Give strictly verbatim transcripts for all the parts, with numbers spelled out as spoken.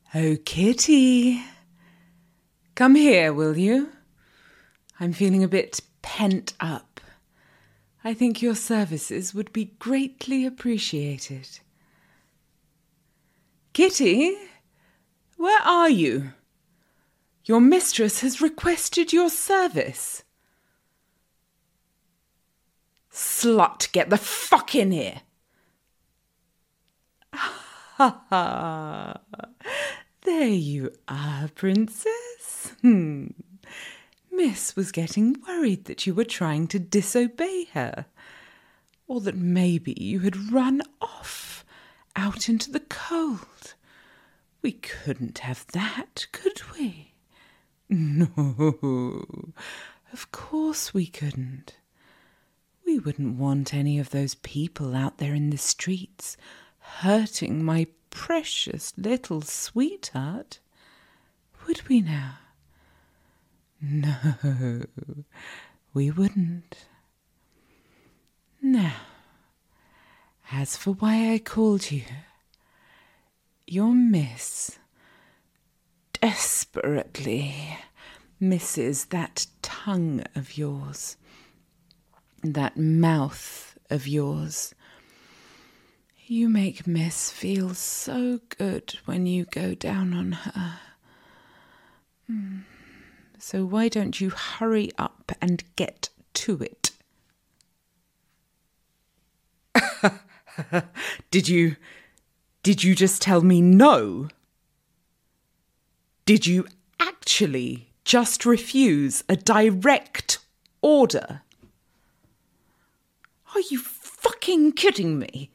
Oh, Kitty. Come here, will you? I'm feeling a bit pent up. I think your services would be greatly appreciated. Kitty, where are you? Your mistress has requested your service. Slut, get the fuck in here. Ha ha. There you are, princess. Hmm. Miss was getting worried that you were trying to disobey her, or that maybe you had run off out into the cold. We couldn't have that, could we? No, of course we couldn't. We wouldn't want any of those people out there in the streets hurting my precious little sweetheart, would we now? No, we wouldn't. Now, as for why I called you, your miss desperately misses that tongue of yours, that mouth of yours. You make Miss feel so good when you go down on her. Mm. So why don't you hurry up and get to it? Did you... Did you just tell me no? Did you actually just refuse a direct order? Are you fucking kidding me?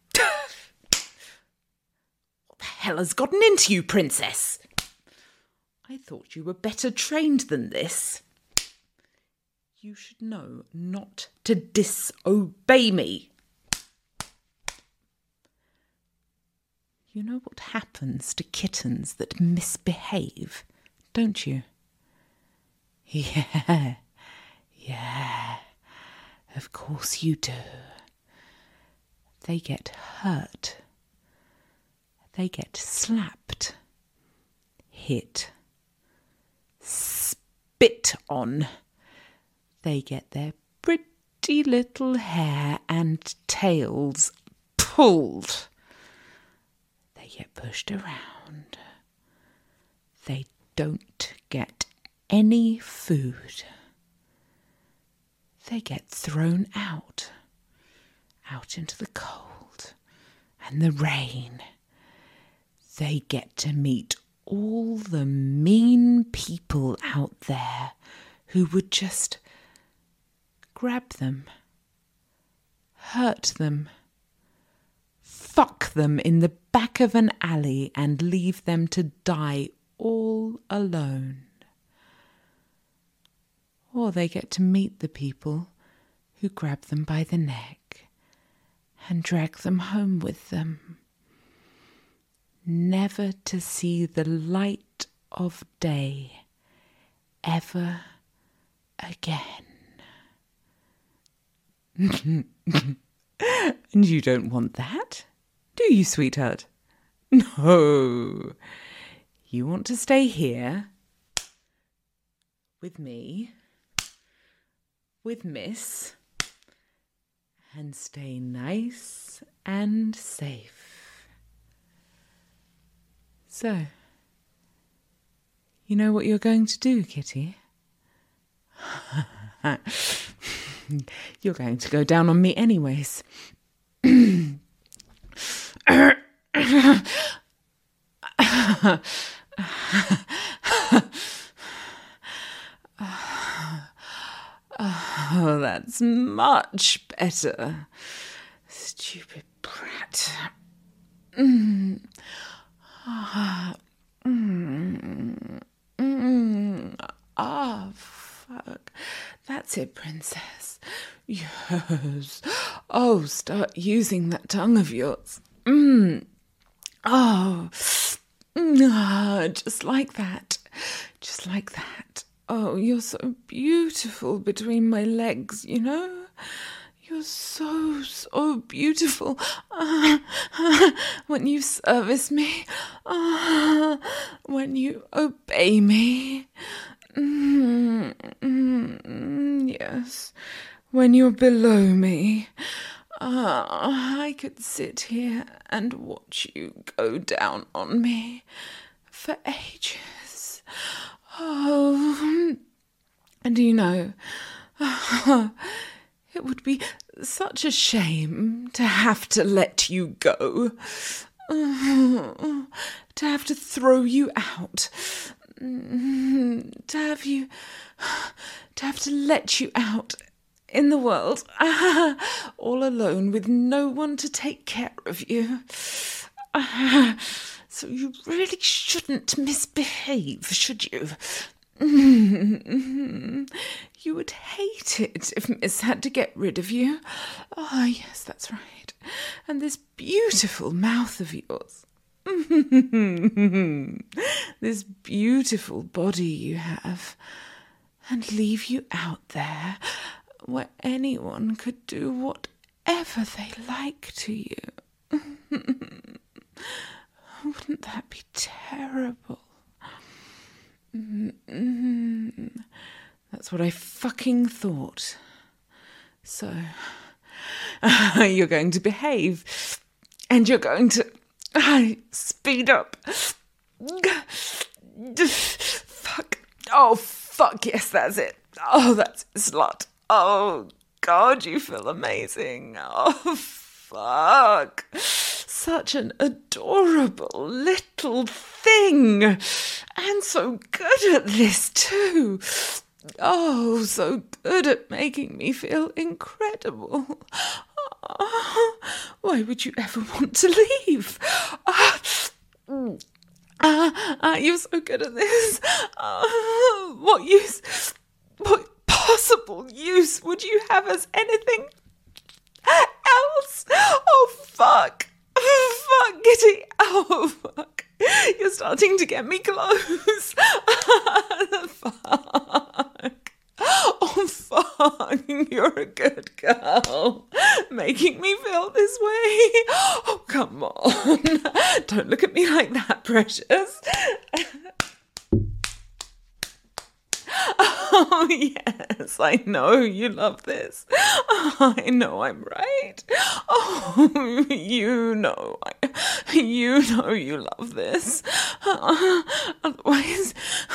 What the hell has gotten into you, princess? I thought you were better trained than this. You should know not to disobey me. You know what happens to kittens that misbehave, don't you? Yeah, yeah, of course you do. They get hurt. They get slapped, hit, spit on. They get their pretty little hair and tails pulled. They get pushed around. They don't get any food. They get thrown out, out into the cold and the rain. They get to meet all the mean people out there who would just grab them, hurt them, fuck them in the back of an alley and leave them to die all alone. Or they get to meet the people who grab them by the neck and drag them home with them, never to see the light of day ever again. And you don't want that, do you, sweetheart? No. You want to stay here with me, with Miss, and stay nice and safe. So, you know what you're going to do, Kitty? You're going to go down on me anyways. Oh, that's much better. Stupid brat. Mm. Ah, mm. Mm. Ah, fuck. That's it, princess. Yes. Oh, start using that tongue of yours. Mm. Oh. Ah, just like that. Just like that. Oh, you're so beautiful between my legs, you know? You're so, so beautiful. Uh, uh, when when you service me, ah, when you obey me. Mm, mm, yes, when you're below me. Ah, I could sit here and watch you go down on me for ages. Oh, and you know, it would be such a shame to have to let you go, to have to throw you out, to have you, to have to let you out in the world, all alone with no one to take care of you. So you really shouldn't misbehave, should you? You would hate it if Miss had to get rid of you. Ah, oh, yes, that's right. And this beautiful mouth of yours. This beautiful body you have. And leave you out there where anyone could do whatever they like to you. Wouldn't that be terrible? Mm-hmm. That's what I fucking thought. So, uh, you're going to behave, and you're going to uh, speed up. Fuck. Oh, fuck, yes, that's it. Oh, that's it, slut. Oh, God, you feel amazing. Oh, fuck. Such an adorable little thing. And so good at this, too. Oh, so good at making me feel incredible. Oh, why would you ever want to leave? Ah, uh, uh, uh, you're so good at this. Uh, what use, what possible use would you have as anything else? Oh, fuck. Fuck, Kitty. Oh, fuck. You're starting to get me close. Fuck. Oh, fuck. You're a good girl. Making me feel this way. Oh, come on. Don't look at me like that, precious. Oh, yes, I know you love this. I know I'm right. Oh, you know, I, you know you love this. Uh, otherwise,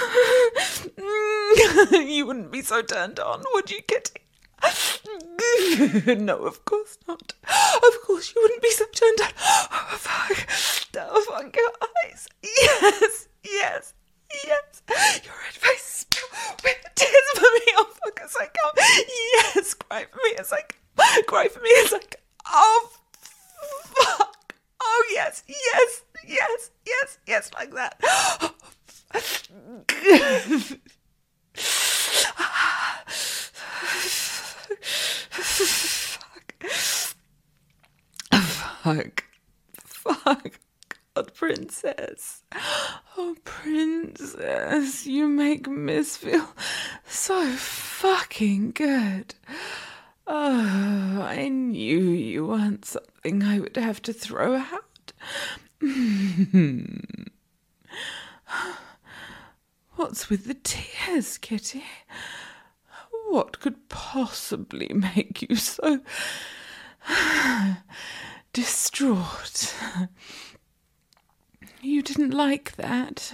you wouldn't be so turned on, would you, Kitty? No, of course not. Of course you wouldn't be so turned on. Oh, fuck. Oh, fuck your eyes. Yes, yes. Yes, your red face with tears for me. Oh, fuck, as I come. Yes, cry for me as I come. Cry for me as I come. Oh, fuck. Oh, yes, yes, yes, yes, yes, like that. Oh, fuck. Fuck. God, princess. Oh, princess, you make Miss feel so fucking good. Oh, I knew you weren't something I would have to throw out. What's with the tears, Kitty? What could possibly make you so distraught? You didn't like that?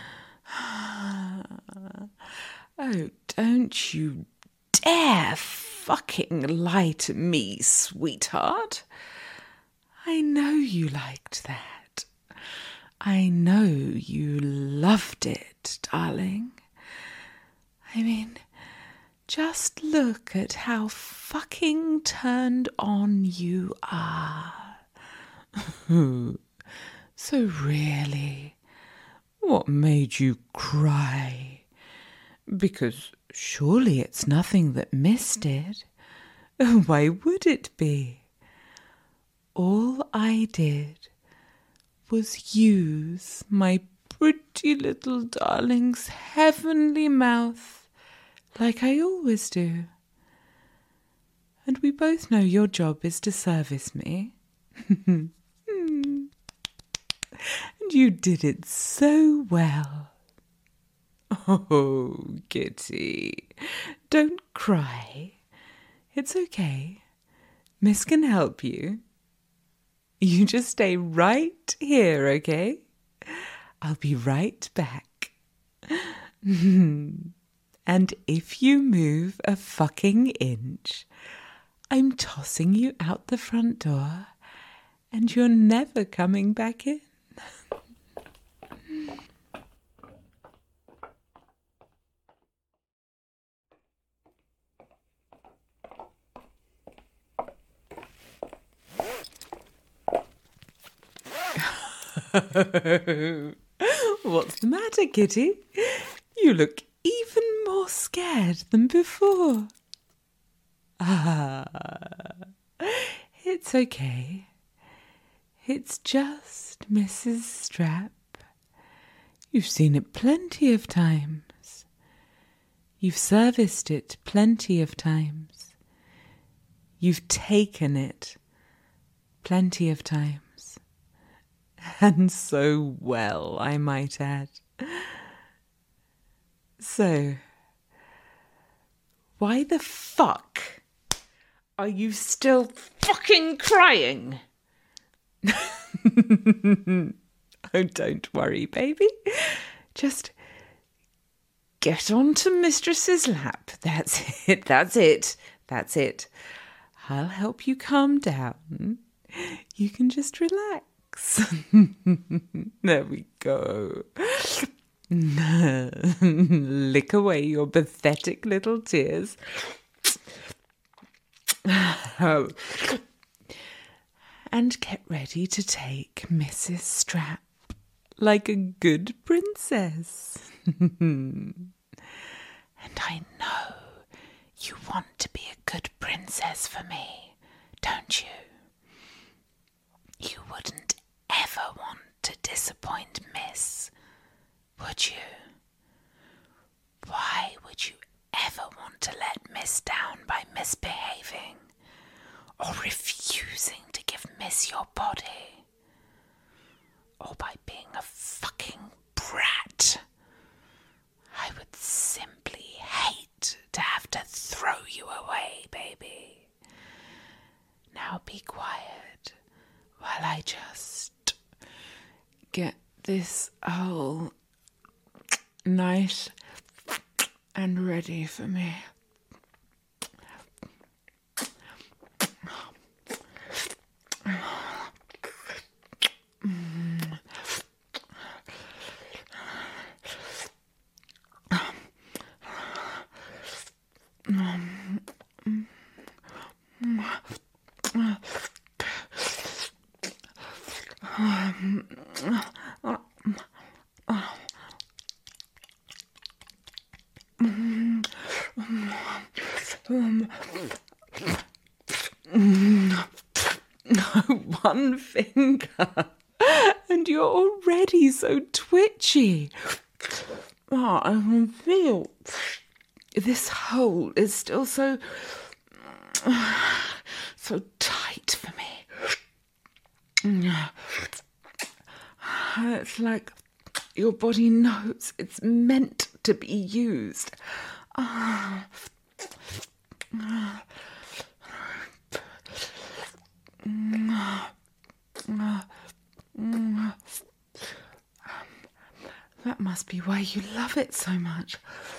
Oh, don't you dare fucking lie to me, sweetheart. I know you liked that. I know you loved it, darling. I mean, just look at how fucking turned on you are. So really, what made you cry? Because surely it's nothing that Miss did. Why would it be? All I did was use my pretty little darling's heavenly mouth like I always do. And we both know your job is to service me. you did it so well. Oh, Kitty, don't cry. It's okay. Miss can help you. You just stay right here, okay? I'll be right back. And if you move a fucking inch, I'm tossing you out the front door and you're never coming back in. What's the matter, Kitty? You look even more scared than before. Ah, it's okay. It's just Missus Strap. You've seen it plenty of times. You've serviced it plenty of times. You've taken it plenty of times. And so well, I might add. So, why the fuck are you still fucking crying? Oh, don't worry, baby. Just get onto Mistress's lap. That's it, that's it, that's it. I'll help you calm down. You can just relax. There we go. Lick away your pathetic little tears. And get ready to take Missus Strap like a good princess. And I know you want to be a good princess for me, don't you? You wouldn't ever want to disappoint Miss, would you? Why would you ever want to let Miss down by misbehaving or refusing to give Miss your body? Or by being a fucking brat? I would simply hate to have to throw you away, baby. Now be quiet while I just get this hole nice and ready for me. One finger, and you're already so twitchy. Oh, I can feel this hole is still so, so tight for me. It's like your body knows it's meant to be used. Ah. That must be why you love it so much.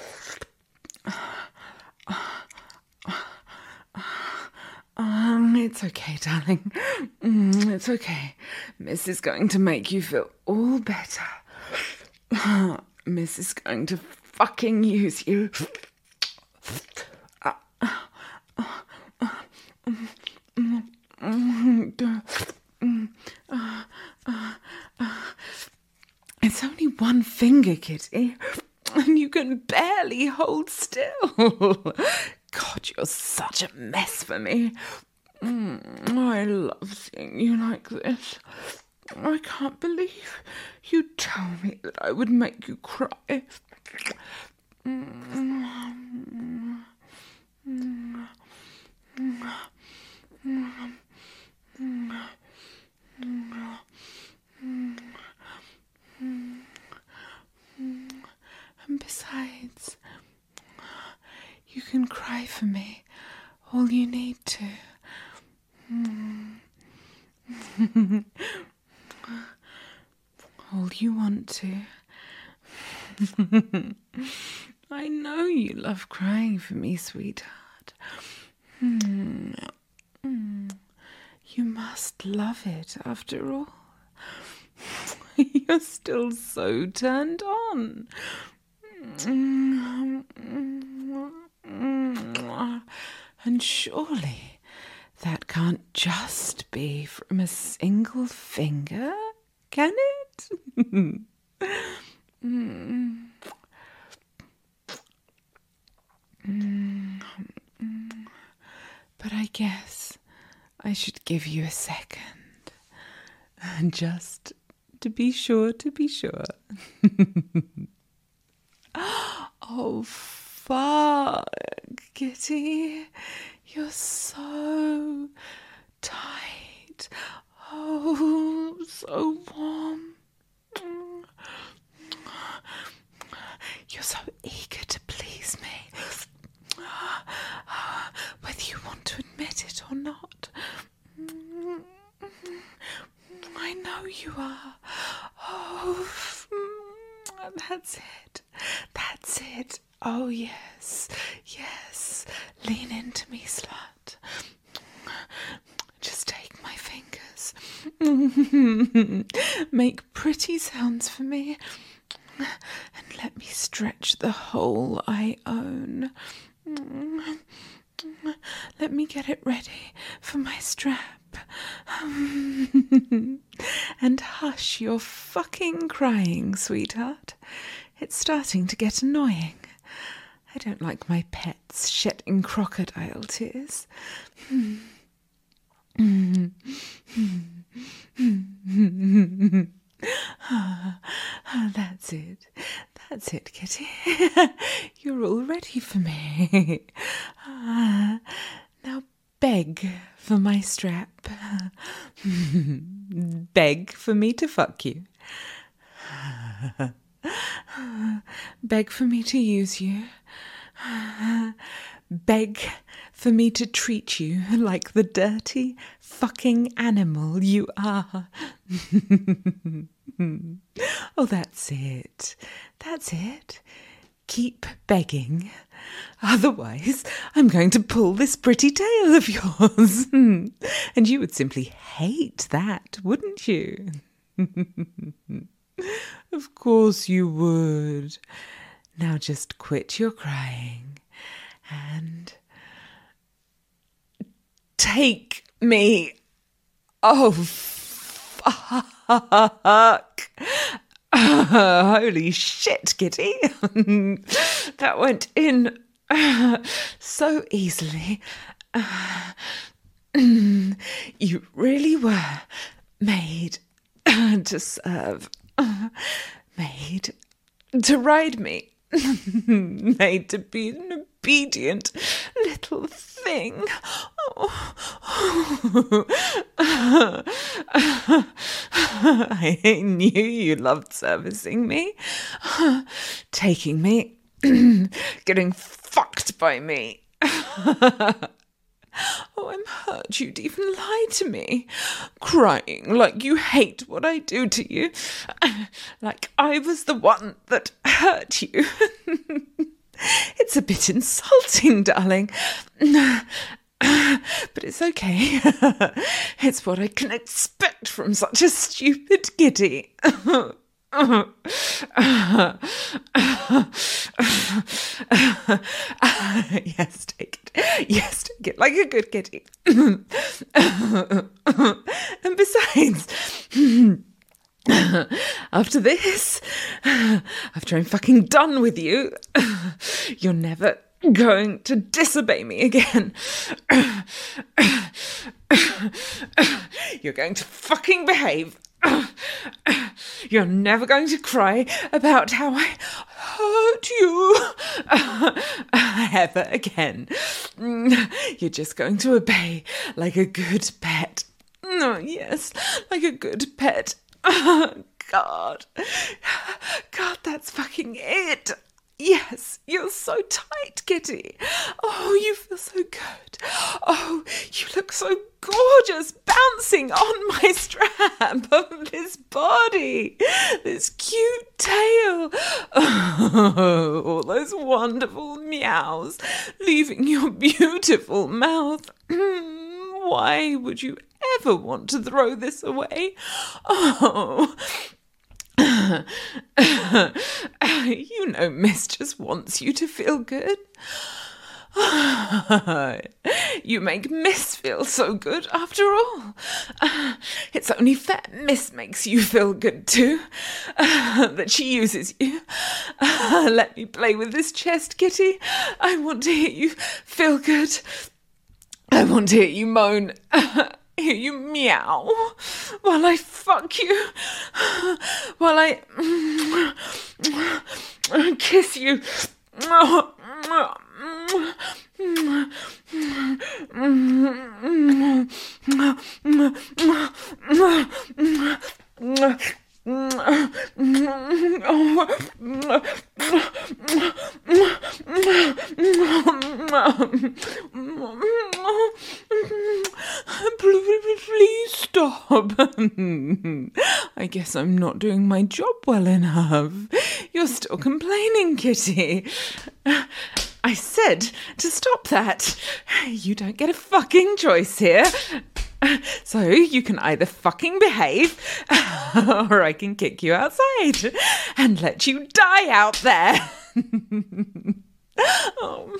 Um, it's okay, darling. It's okay. Miss is going to make you feel all better. Miss is going to fucking use you. It's only one finger, Kitty, and you can barely hold still. God, you're such a mess for me. Mm, I love seeing you like this. I can't believe you tell me that I would make you cry. Mm, mm, mm, Besides, you can cry for me all you need to. All you want to. I know you love crying for me, sweetheart. You must love it, after all. You're still so turned on. And surely that can't just be from a single finger, can it? But I guess I should give you a second. Just to be sure, to be sure. Oh, fuck, Kitty. You're so tight. Oh, so warm. You're so eager to please me. Whether you want to admit it or not. I know you are. Oh, that's it. That's it. Oh, yes. Yes. Lean into me, slut. Just take my fingers. Make pretty sounds for me. And let me stretch the whole I own. Let me get it ready for my strap. And hush your fucking crying, sweetheart. It's starting to get annoying. I don't like my pets shedding crocodile tears. That's it. That's it, Kitty. You're all ready for me. Now beg for my strap. Beg for me to fuck you. Beg for me to use you. Beg for me to treat you like the dirty fucking animal you are. Oh, that's it. That's it. Keep begging. Otherwise, I'm going to pull this pretty tail of yours. And you would simply hate that, wouldn't you? Of course you would. Now just quit your crying and take me. Oh, fuck. Holy shit, Kitty. That went in so easily. You really were made to serve. Made to ride me. Made to be an obedient little thing. Oh. I knew you loved servicing me, taking me, getting fucked by me. Oh, I'm hurt you'd even lie to me, crying like you hate what I do to you, like I was the one that hurt you. It's a bit insulting, darling. But it's okay. It's what I can expect from such a stupid kitty. Yes, take it. Yes, take it like a good kitty. And besides, after this, after I'm fucking done with you, you're never going to disobey me again. You're going to fucking behave. You're never going to cry about how I hurt you ever again. You're just going to obey like a good pet. Oh, yes, like a good pet. God. God, that's fucking it. Yes, you're so tight, Kitty. Oh, you feel so good. Oh, you look so gorgeous bouncing on my strap of this body, this cute tail. Oh, all those wonderful meows leaving your beautiful mouth. Why would you ever want to throw this away? Oh, you know Miss just wants you to feel good. You make Miss feel so good after all. It's only fair Miss makes you feel good too, that she uses you. Let me play with this chest, Kitty. I want to hear you feel good. I want to hear you moan. Hear you meow while I fuck you, while I kiss you. Please stop. I guess I'm not doing my job well enough. You're still complaining, Kitty. I said to stop that. You don't get a fucking choice here. So you can either fucking behave or I can kick you outside and let you die out there. Oh.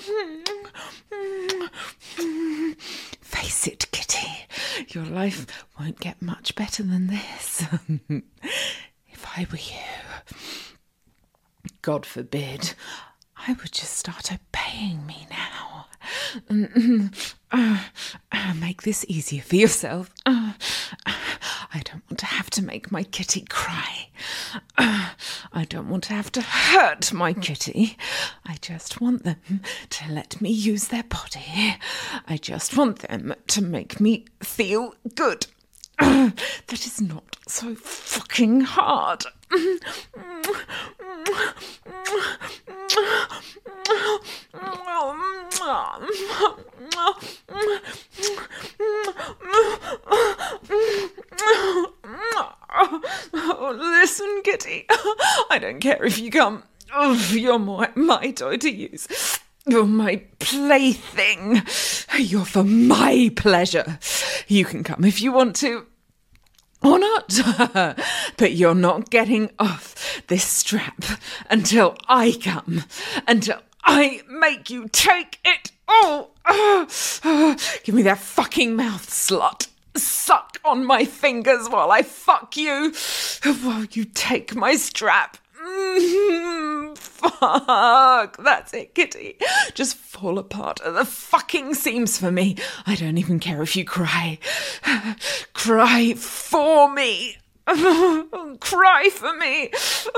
Face it, Kitty. Your life won't get much better than this. If I were you, God forbid, I would just start obeying me now. Uh, uh, make this easier for yourself. Uh, I don't want to have to make my kitty cry. Uh, I don't want to have to hurt my kitty. I just want them to let me use their body. I just want them to make me feel good. Uh, that is not so fucking hard. Oh, listen, Kitty. I don't care if you come. Oh, you're my, my toy to use. You're my plaything. You're for my pleasure. You can come if you want to. Or not. But you're not getting off this strap until I come. Until I make you take it all. Give me that fucking mouth, slut. Suck on my fingers while I fuck you. While you take my strap. Mm, fuck. That's it, Kitty. Just fall apart at the fucking seams for me. I don't even care if you cry. Cry for me. Cry for me.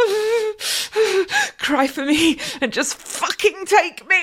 Cry for me and just fucking take me.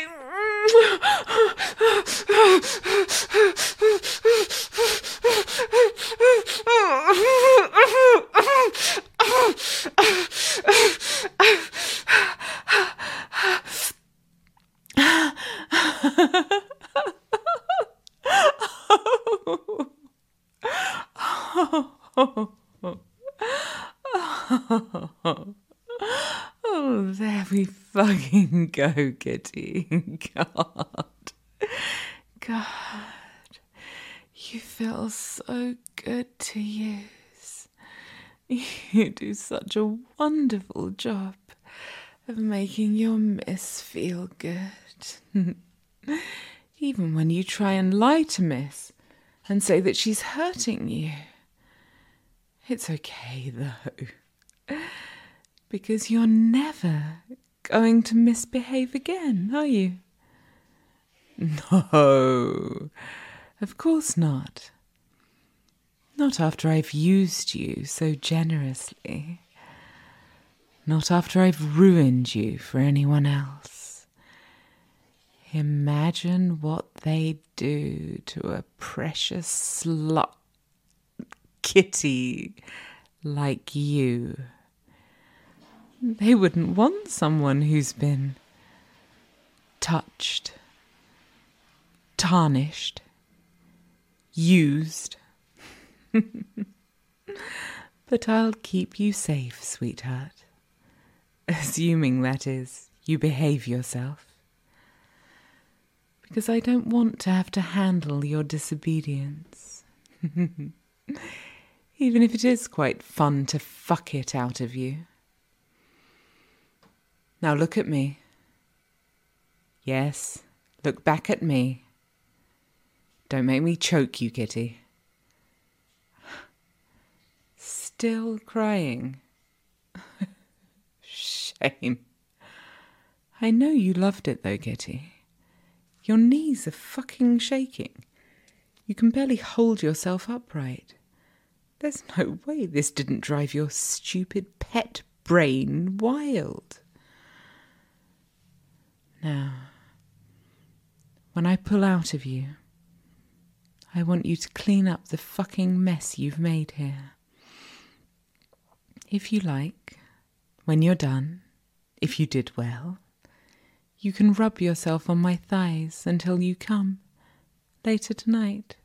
Oh, there we fucking go, Kitty. God. God. You feel so good to use. You do such a wonderful job of making your Miss feel good. Even when you try and lie to Miss and say that she's hurting you. It's okay, though. Because you're never going to misbehave again, are you? No, of course not. Not after I've used you so generously. Not after I've ruined you for anyone else. Imagine what they'd do to a precious slut kitty like you. They wouldn't want someone who's been touched, tarnished, used. But I'll keep you safe, sweetheart. Assuming, that is, you behave yourself. Because I don't want to have to handle your disobedience. Even if it is quite fun to fuck it out of you. Now look at me. Yes, look back at me. Don't make me choke you, Kitty. Still crying. Shame. I know you loved it though, Kitty. Your knees are fucking shaking. You can barely hold yourself upright. There's no way this didn't drive your stupid pet brain wild. Now, when I pull out of you, I want you to clean up the fucking mess you've made here. If you like, when you're done, if you did well, you can rub yourself on my thighs until you come later tonight.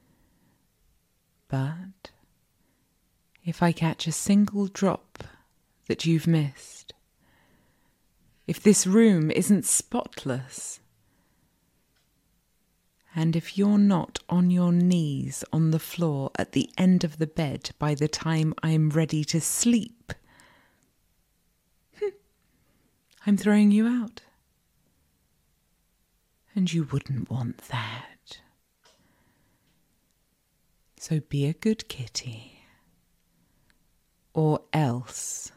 But if I catch a single drop that you've missed, if this room isn't spotless, and if you're not on your knees on the floor at the end of the bed by the time I'm ready to sleep, I'm throwing you out. And you wouldn't want that. So be a good kitty. Or else